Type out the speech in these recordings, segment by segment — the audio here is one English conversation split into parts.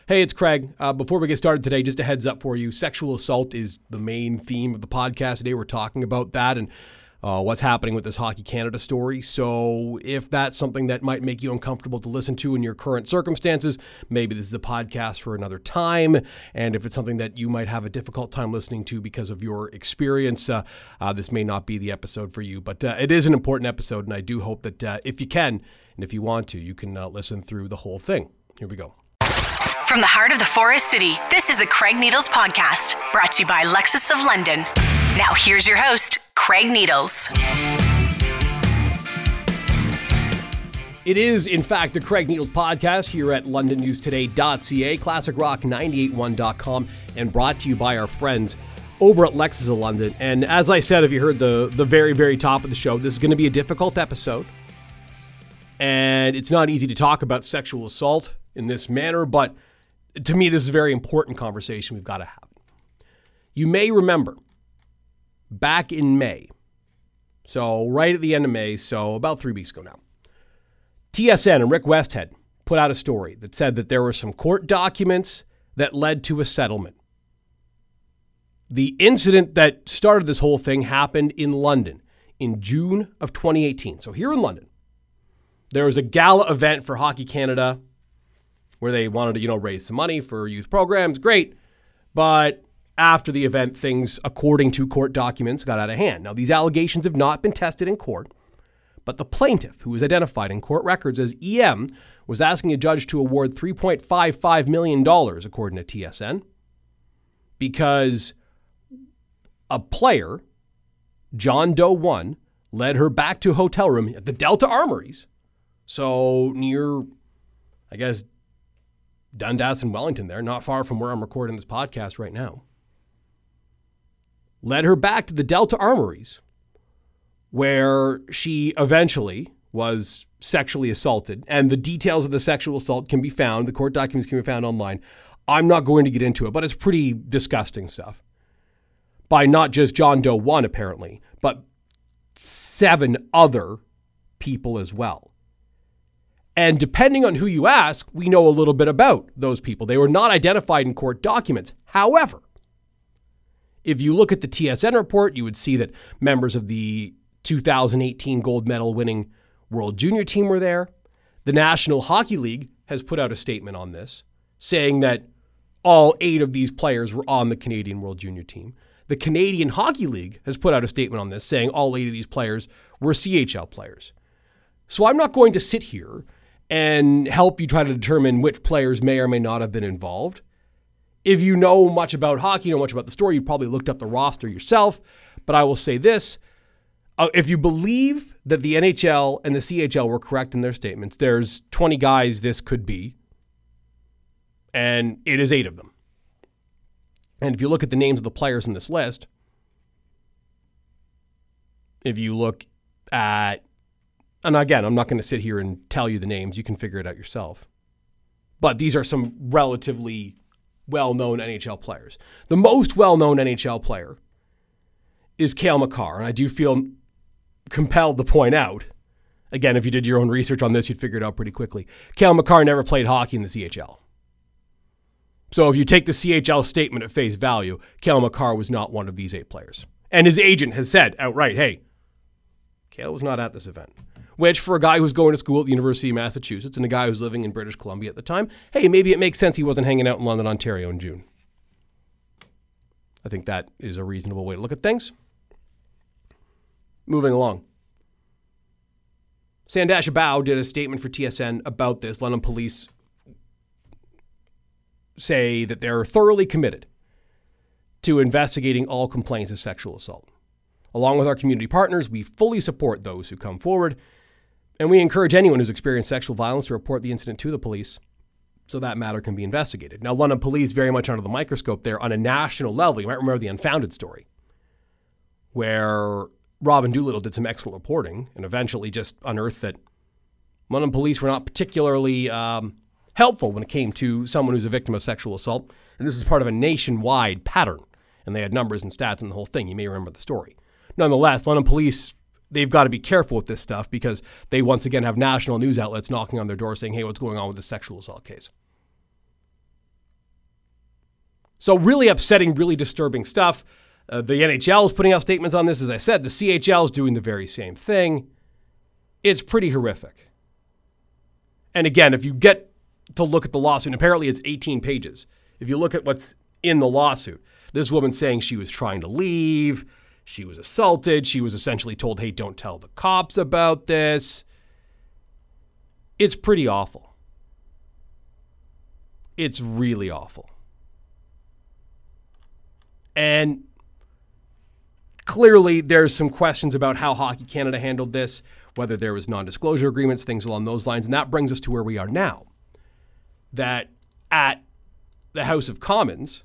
Hey, it's Craig. Before we get started today, just a heads up for you. Sexual assault is the main theme of the podcast today. We're talking about that and what's happening with this Hockey Canada story. So if that's something that might make you uncomfortable to listen to in your current circumstances, maybe this is a podcast for another time. And if it's something that you might have a difficult time listening to because of your experience, this may not be the episode for you. But it is an important episode, and I do hope that if you can, and if you want to, you can listen through the whole thing. Here we go. From the heart of the Forest City, this is the Craig Needles Podcast, brought to you by Lexus of London. Now here's your host, Craig Needles. It is, in fact, the Craig Needles Podcast here at londonnewstoday.ca, classicrock981.com, and brought to you by our friends over at Lexus of London. And as I said, if you heard the very, very top of the show, this is going to be a difficult episode. And it's not easy to talk about sexual assault in this manner, but to me, this is a very important conversation we've got to have. You may remember back in May, so right at the end of May, so about 3 weeks ago now, TSN and Rick Westhead put out a story that said that there were some court documents that led to a settlement. The incident that started this whole thing happened in London in June of 2018. So here in London, there was a gala event for Hockey Canada where they wanted to, raise some money for youth programs. Great. But after the event, things, according to court documents, got out of hand. Now, these allegations have not been tested in court, but the plaintiff, who was identified in court records as EM, was asking a judge to award $3.55 million, according to TSN, because a player, John Doe 1, led her back to a hotel room at the Delta Armories, so near, I guess, Dundas and Wellington there, not far from where I'm recording this podcast right now, led her back to the Delta Armories, where she eventually was sexually assaulted. And the details of the sexual assault can be found. The court documents can be found online. I'm not going to get into it, but it's pretty disgusting stuff. By not just John Doe 1, apparently, but 7 other people as well. And depending on who you ask, we know a little bit about those people. They were not identified in court documents. However, if you look at the TSN report, you would see that members of the 2018 gold medal winning World Junior team were there. The National Hockey League has put out a statement on this, saying that all 8 of these players were on the Canadian World Junior team. The Canadian Hockey League has put out a statement on this, saying all 8 of these players were CHL players. So I'm not going to sit here and help you try to determine which players may or may not have been involved. If you know much about hockey, you know much about the story, you probably looked up the roster yourself. But I will say this, if you believe that the NHL and the CHL were correct in their statements, there's 20 guys this could be, and it is 8 of them. And if you look at the names of the players in this list, if you look at, and again, I'm not going to sit here and tell you the names. You can figure it out yourself. But these are some relatively well-known NHL players. The most well-known NHL player is Cale Makar. And I do feel compelled to point out, again, if you did your own research on this, you'd figure it out pretty quickly. Cale Makar never played hockey in the CHL. So if you take the CHL statement at face value, Cale Makar was not one of these 8 players. And his agent has said outright, hey, Cale was not at this event. Which, for a guy who's going to school at the University of Massachusetts and a guy who's living in British Columbia at the time, hey, maybe it makes sense he wasn't hanging out in London, Ontario in June. I think that is a reasonable way to look at things. Moving along. Sandash Abao did a statement for TSN about this. London police say that they're thoroughly committed to investigating all complaints of sexual assault. Along with our community partners, we fully support those who come forward, and we encourage anyone who's experienced sexual violence to report the incident to the police so that matter can be investigated. Now, London police very much under the microscope there on a national level. You might remember the Unfounded story, where Robin Doolittle did some excellent reporting and eventually just unearthed that London police were not particularly helpful when it came to someone who's a victim of sexual assault. And this is part of a nationwide pattern. And they had numbers and stats and the whole thing. You may remember the story. Nonetheless, London police, they've got to be careful with this stuff because they once again have national news outlets knocking on their door saying, hey, what's going on with this sexual assault case? So really upsetting, really disturbing stuff. The NHL is putting out statements on this. As I said, the CHL is doing the very same thing. It's pretty horrific. And again, if you get to look at the lawsuit, and apparently it's 18 pages. If you look at what's in the lawsuit, this woman saying she was trying to leave, she was assaulted, she was essentially told, hey, don't tell the cops about this. It's pretty awful. It's really awful. And clearly there's some questions about how Hockey Canada handled this, whether there was non-disclosure agreements, things along those lines. And that brings us to where we are now. That at the House of Commons,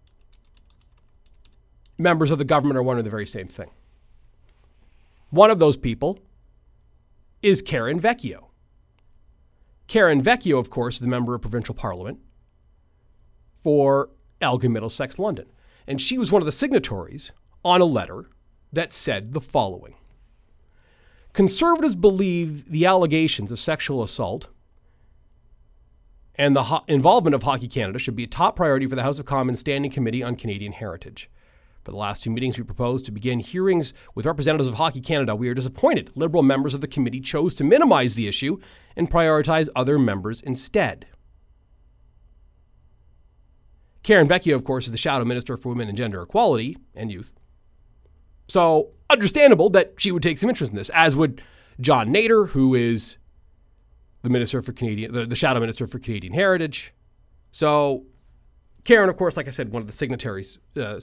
members of the government are wondering the very same thing. One of those people is Karen Vecchio. Karen Vecchio, of course, is the member of provincial parliament for Elgin Middlesex London. And she was one of the signatories on a letter that said the following. Conservatives believe the allegations of sexual assault and the involvement of Hockey Canada should be a top priority for the House of Commons Standing Committee on Canadian Heritage. For the last two meetings, we proposed to begin hearings with representatives of Hockey Canada. We are disappointed Liberal members of the committee chose to minimize the issue and prioritize other members instead. Karen Vecchio, of course, is the Shadow Minister for Women and Gender Equality and Youth. So understandable that she would take some interest in this, as would John Nader, who is the Minister for the Shadow Minister for Canadian Heritage. So Karen, of course, like I said, one of the signatories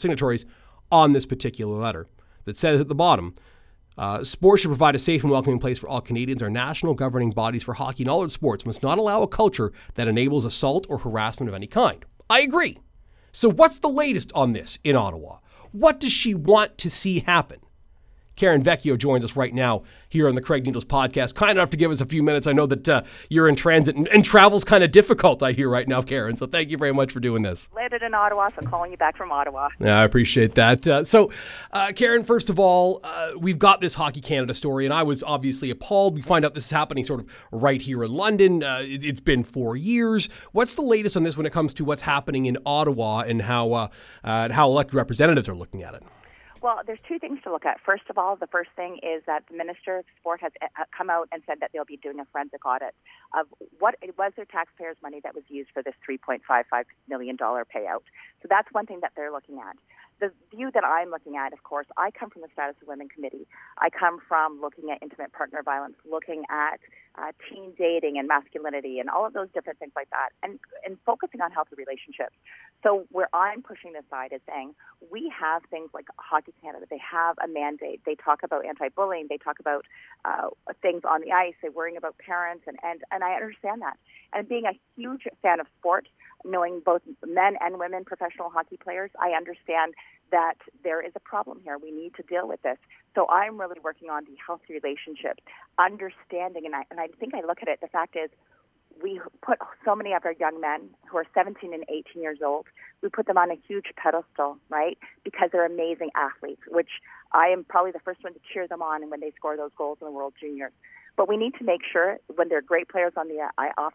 on this particular letter that says at the bottom, sports should provide a safe and welcoming place for all Canadians. Our national governing bodies for hockey and all other sports must not allow a culture that enables assault or harassment of any kind. I agree. So what's the latest on this in Ottawa? What does she want to see happen? Karen Vecchio joins us right now here on the Craig Needles podcast. Kind enough to give us a few minutes. I know that you're in transit and travel's kind of difficult, I hear right now, Karen. So thank you very much for doing this. Landed in Ottawa, so calling you back from Ottawa. Yeah, I appreciate that. So, Karen, first of all, we've got this Hockey Canada story, and I was obviously appalled. We find out this is happening sort of right here in London. It's been 4 years. What's the latest on this when it comes to what's happening in Ottawa and how elected representatives are looking at it? Well, there's two things to look at. First of all, the first thing is that the Minister of Sport has come out and said that they'll be doing a forensic audit of what it was their taxpayers' money that was used for this $3.55 million payout. So that's one thing that they're looking at. The view that I'm looking at, of course, I come from the Status of Women Committee. I come from looking at intimate partner violence, looking at teen dating and masculinity and all of those different things like that, and focusing on healthy relationships. So where I'm pushing this side is saying we have things like Hockey Canada. They have a mandate. They talk about anti-bullying. They talk about things on the ice. They're worrying about parents, and I understand that. And being a huge fan of sport, knowing both men and women professional hockey players, I understand that there is a problem here. We need to deal with this. So I'm really working on the healthy relationship, understanding, and I think I look at it, the fact is we put so many of our young men who are 17 and 18 years old, we put them on a huge pedestal, right, because they're amazing athletes, which I am probably the first one to cheer them on when they score those goals in the World Juniors. But we need to make sure when they're great players on the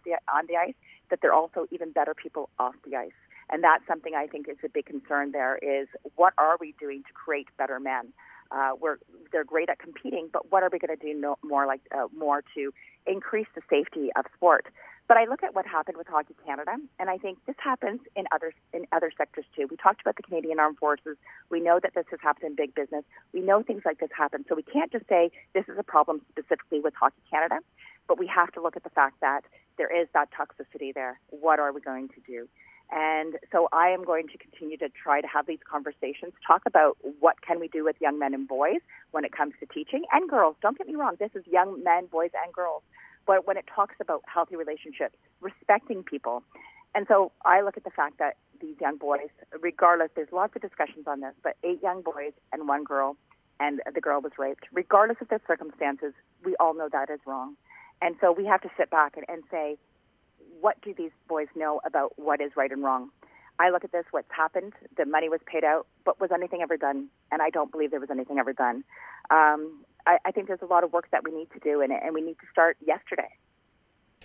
ice that they're also even better people off the ice. And that's something I think is a big concern there is what are we doing to create better men? They're great at competing, but what are we going to do more to increase the safety of sport? But I look at what happened with Hockey Canada, and I think this happens in other sectors too. We talked about the Canadian Armed Forces. We know that this has happened in big business. We know things like this happen. So we can't just say this is a problem specifically with Hockey Canada, but we have to look at the fact that there is that toxicity there. What are we going to do? And so I am going to continue to try to have these conversations, talk about what can we do with young men and boys when it comes to teaching, and girls. Don't get me wrong, this is young men, boys, and girls. But when it talks about healthy relationships, respecting people. And so I look at the fact that these young boys, regardless, there's lots of discussions on this, but 8 young boys and 1 girl, and the girl was raped. Regardless of the circumstances, we all know that is wrong. And so we have to sit back and say, what do these boys know about what is right and wrong? I look at this, what's happened, the money was paid out, but was anything ever done? And I don't believe there was anything ever done. I think there's a lot of work that we need to do, and we need to start yesterday.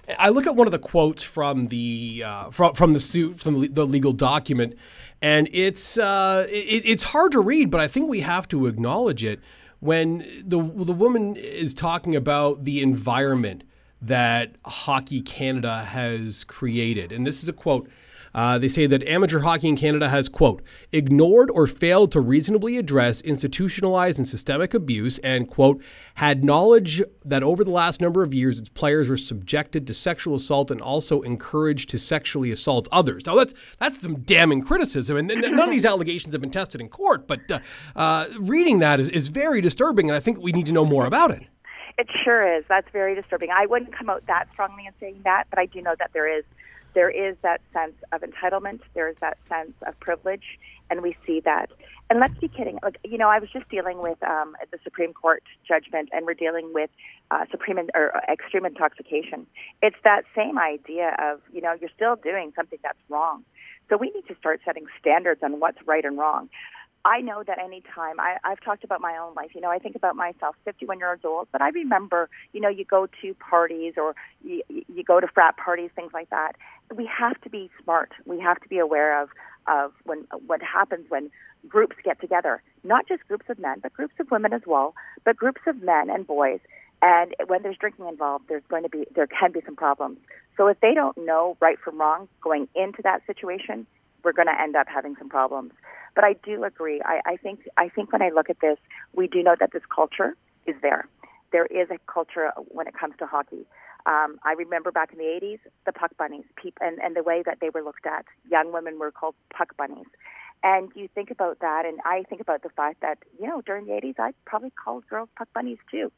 I look at one of the quotes from the from the suit, from the legal document, and it's hard to read, but I think we have to acknowledge it when the woman is talking about the environment that Hockey Canada has created. And this is a quote. They say that amateur hockey in Canada has, quote, ignored or failed to reasonably address institutionalized and systemic abuse and, quote, had knowledge that over the last number of years its players were subjected to sexual assault and also encouraged to sexually assault others. Now, that's some damning criticism, and none of these allegations have been tested in court, but reading that is very disturbing, and I think we need to know more about it. It sure is. That's very disturbing. I wouldn't come out that strongly in saying that, but I do know that there is that sense of entitlement. There is that sense of privilege, and we see that. And let's be kidding. Like, I was just dealing with the Supreme Court judgment, and we're dealing with extreme intoxication. It's that same idea of, you're still doing something that's wrong. So we need to start setting standards on what's right and wrong. I know that any time, I've talked about my own life, I think about myself, 51 years old, but I remember, you go to parties or you go to frat parties, things like that. We have to be smart. We have to be aware of what happens when groups get together, not just groups of men, but groups of women as well, but groups of men and boys. And when there's drinking involved, there can be some problems. So if they don't know right from wrong going into that situation, we're going to end up having some problems. But I do agree. I think when I look at this, we do know that this culture is there. There is a culture when it comes to hockey. I remember back in the 80s, the puck bunnies, and the way that they were looked at. Young women were called puck bunnies. And you think about that, and I think about the fact that, during the 80s, I probably called girls puck bunnies too.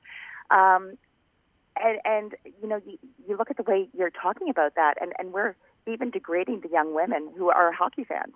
You look at the way you're talking about that, and we're even degrading the young women who are hockey fans.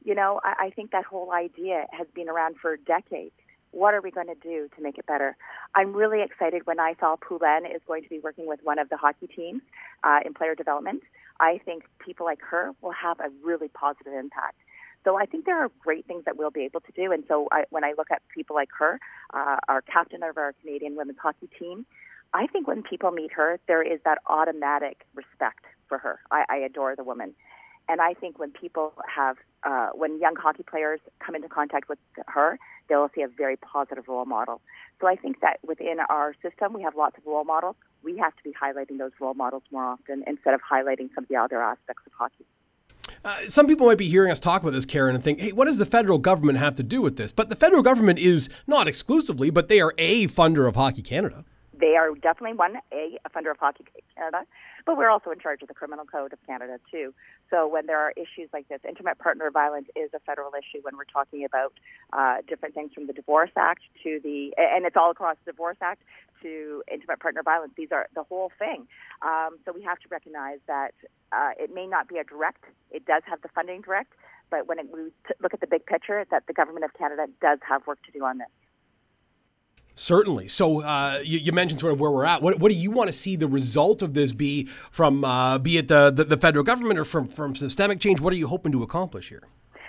I think that whole idea has been around for decades. What are we going to do to make it better? I'm really excited when I saw Poulin is going to be working with one of the hockey teams in player development. I think people like her will have a really positive impact. So I think there are great things that we'll be able to do. And so when I look at people like her, our captain of our Canadian women's hockey team, I think when people meet her, there is that automatic respect for her. I adore the woman. And I think when people when young hockey players come into contact with her, they'll see a very positive role model. So I think that within our system, we have lots of role models. We have to be highlighting those role models more often instead of highlighting some of the other aspects of hockey. Some people might be hearing us talk about this, Karen, and think, hey, what does the federal government have to do with this? But the federal government is not exclusively, but they are a funder of Hockey Canada. They are definitely a funder of Hockey Canada, but we're also in charge of the Criminal Code of Canada too. So when there are issues like this, intimate partner violence is a federal issue when we're talking about different things from the Divorce Act and it's all across the Divorce Act to intimate partner violence. These are the whole thing. So we have to recognize that it may not be a direct, it does have the funding direct, but when we look at the big picture, that the Government of Canada does have work to do on this. Certainly. So you mentioned sort of where we're at. What do you want to see the result of this be from, be it the federal government or from systemic change? What are you hoping to accomplish here?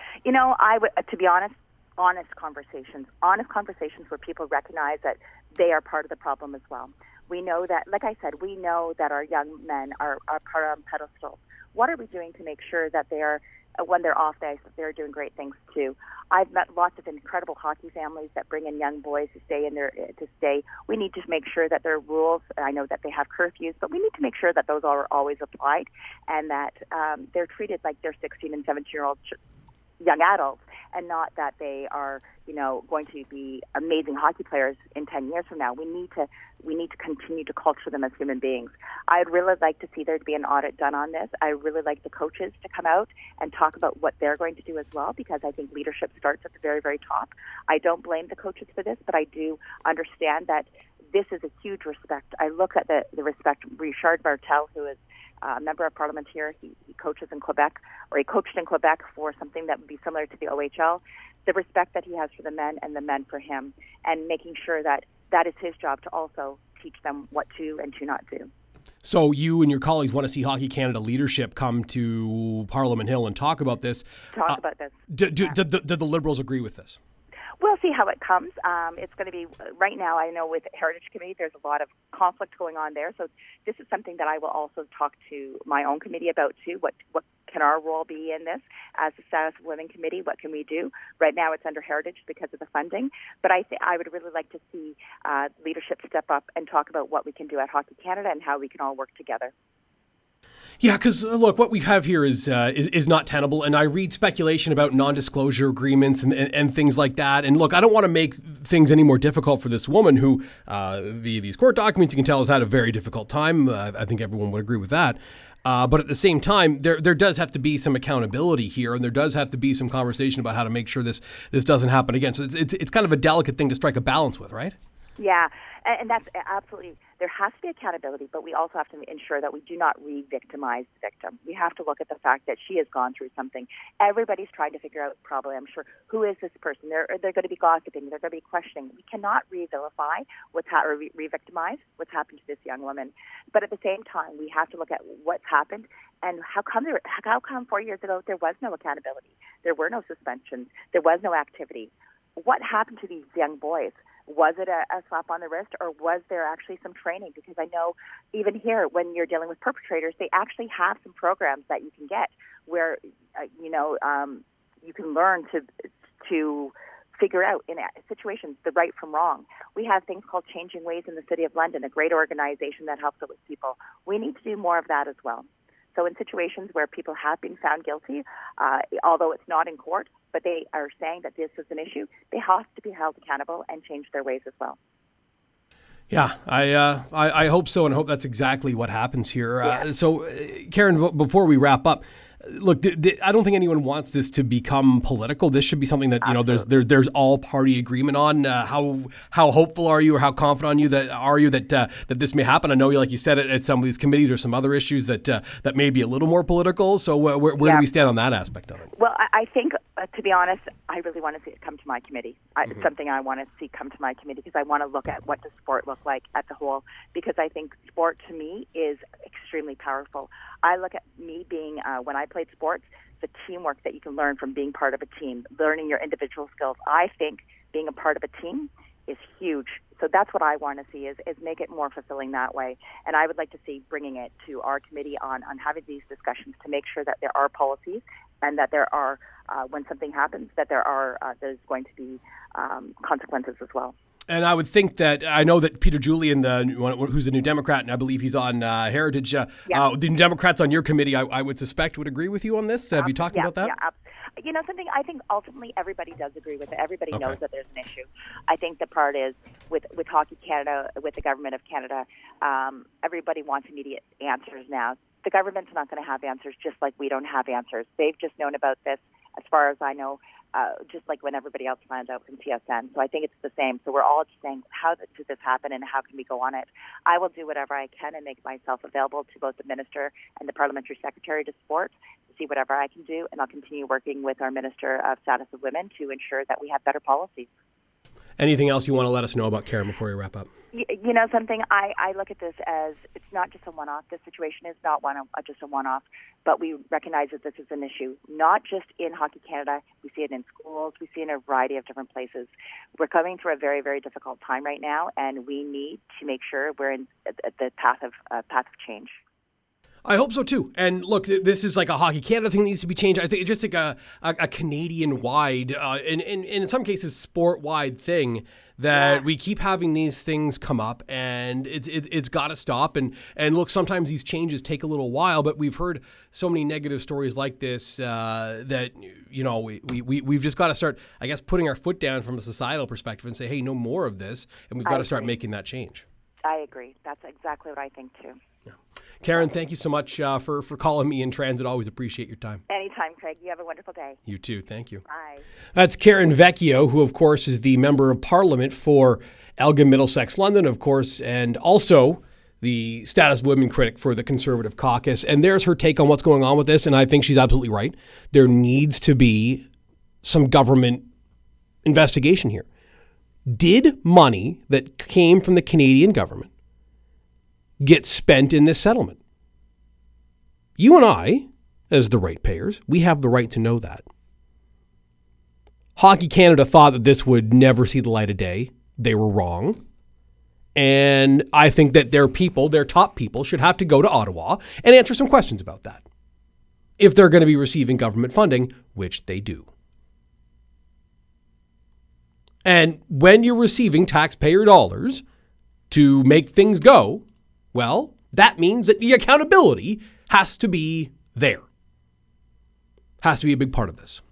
I would, to be honest conversations where people recognize that they are part of the problem as well. We know that, like I said, we know that our young men are put on pedestals. What are we doing to make sure that they are, when they're off the ice, that they're doing great things too? I've met lots of incredible hockey families that bring in young boys to stay. We need to make sure that there are rules. I know that they have curfews, but we need to make sure that those are always applied and that they're treated like they're 16 and 17-year-old young adults, and not that they are, going to be amazing hockey players in 10 years from now. We need to continue to culture them as human beings. I'd really like to see there to be an audit done on this. I really like the coaches to come out and talk about what they're going to do as well, because I think leadership starts at the very, very top. I don't blame the coaches for this, but I do understand that this is a huge respect. I look at the respect. Richard Martel, who is a member of Parliament here, he coaches in Quebec, or he coached in Quebec for something that would be similar to the OHL. The respect that he has for the men and the men for him, and making sure that that is his job to also teach them what to and to not do. So you and your colleagues want to see Hockey Canada leadership come to Parliament Hill and talk about this. Talk about this. Do the Liberals agree with this? We'll see how it comes. It's going to be, right now, I know with Heritage Committee, there's a lot of conflict going on there. So this is something that I will also talk to my own committee about too. What can our role be in this as the Status of Women Committee? What can we do? Right now it's under Heritage because of the funding. But I would really like to see leadership step up and talk about what we can do at Hockey Canada and how we can all work together. Yeah, because look, what we have here is not tenable, and I read speculation about non-disclosure agreements and things like that. And look, I don't want to make things any more difficult for this woman who, via these court documents, you can tell has had a very difficult time. I think everyone would agree with that. But at the same time, there does have to be some accountability here, and there does have to be some conversation about how to make sure this doesn't happen again. So it's kind of a delicate thing to strike a balance with, right? Yeah, and that's absolutely, there has to be accountability, but we also have to ensure that we do not re-victimize the victim. We have to look at the fact that she has gone through something. Everybody's trying to figure out, probably, I'm sure, who is this person? They're going to be gossiping. They're going to be questioning. We cannot re-vilify or re-victimize what's happened to this young woman. But at the same time, we have to look at what's happened and how come 4 years ago there was no accountability? There were no suspensions. There was no activity. What happened to these young boys? Was it a slap on the wrist, or was there actually some training? Because I know even here, when you're dealing with perpetrators, they actually have some programs that you can get where, you can learn to figure out in situations the right from wrong. We have things called Changing Ways in the City of London, a great organization that helps out with people. We need to do more of that as well. So in situations where people have been found guilty, although it's not in court, but they are saying that this is an issue, they have to be held accountable and change their ways as well. Yeah, I hope so, and I hope that's exactly what happens here. Yeah. So, Karen, before we wrap up, look, I don't think anyone wants this to become political. This should be something that there's all party agreement on. How hopeful are you, or how confident are you that this may happen? I know, like you said, at some of these committees, there's some other issues that may be a little more political. So where do we stand on that aspect of it? Well, I think, to be honest, I really want to see it come to my committee. It's something I want to see come to my committee because I want to look at what does sport look like at the whole, because I think sport to me is extremely powerful. I look at me being, when I played sports, the teamwork that you can learn from being part of a team, learning your individual skills. I think being a part of a team is huge. So that's what I want to see is make it more fulfilling that way. And I would like to see bringing it to our committee on having these discussions to make sure that there are policies and that there are, when something happens, that there's going to be consequences as well. And I would think that, I know that Peter Julian, who's a New Democrat, and I believe he's on Heritage, the New Democrats on your committee, I would suspect would agree with you on this. Have you talked about that? Yeah, you know, something I think ultimately everybody does agree with it. Everybody knows that there's an issue. I think the part is with Hockey Canada, with the Government of Canada, everybody wants immediate answers now. The government's not going to have answers, just like we don't have answers. They've just known about this, as far as I know, just like when everybody else finds out from TSN. So I think it's the same. So we're all just saying, how did this happen and how can we go on it? I will do whatever I can and make myself available to both the Minister and the Parliamentary Secretary to sport, to see whatever I can do, and I'll continue working with our Minister of Status of Women to ensure that we have better policies. Anything else you want to let us know about, Karen, before we wrap up? You know something, I look at this as it's not just a one-off. This situation is not just a one-off, but we recognize that this is an issue, not just in Hockey Canada. We see it in schools. We see it in a variety of different places. We're coming through a very, very difficult time right now, and we need to make sure we're in the path of change. I hope so too. And look, this is like a Hockey Canada thing that needs to be changed. I think it's just like a Canadian-wide, and in some cases sport-wide thing that we keep having these things come up, and it's got to stop. And look, sometimes these changes take a little while, but we've heard so many negative stories like this that we've just got to start, I guess, putting our foot down from a societal perspective and say, hey, no more of this, and we've got to start making that change. I agree. That's exactly what I think too. Yeah. Karen, thank you so much for calling me in transit. Always appreciate your time. Anytime, Craig. You have a wonderful day. You too. Thank you. Bye. That's Karen Vecchio, who, of course, is the Member of Parliament for Elgin Middlesex London, of course, and also the Status of Women critic for the Conservative Caucus. And there's her take on what's going on with this, and I think she's absolutely right. There needs to be some government investigation here. Did money that came from the Canadian government get spent in this settlement? You and I, as the ratepayers, we have the right to know that. Hockey Canada thought that this would never see the light of day. They were wrong. And I think that their top people, should have to go to Ottawa and answer some questions about that, if they're going to be receiving government funding, which they do. And when you're receiving taxpayer dollars to make things go, well, that means that the accountability has to be there. Has to be a big part of this.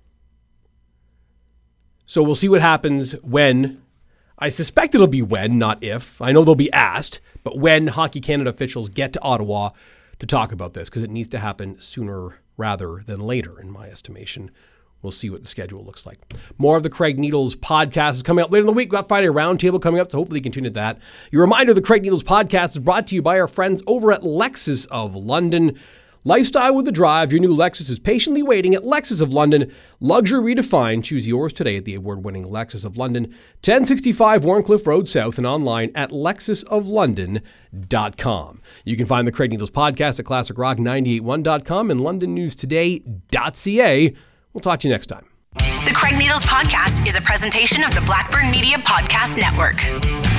So we'll see what happens when, I suspect it'll be when, not if. I know they'll be asked, but when Hockey Canada officials get to Ottawa to talk about this, because it needs to happen sooner rather than later, in my estimation. We'll see what the schedule looks like. More of the Craig Needles podcast is coming up later in the week. We've got Friday Roundtable coming up, so hopefully you can tune into that. Your reminder, the Craig Needles podcast is brought to you by our friends over at Lexus of London. Lifestyle with a drive. Your new Lexus is patiently waiting at Lexus of London. Luxury redefined. Choose yours today at the award-winning Lexus of London, 1065 Warncliffe Road South, and online at lexusoflondon.com. You can find the Craig Needles podcast at classicrock981.com and londonnewstoday.ca. We'll talk to you next time. The Craig Needles podcast is a presentation of the Blackburn Media Podcast Network.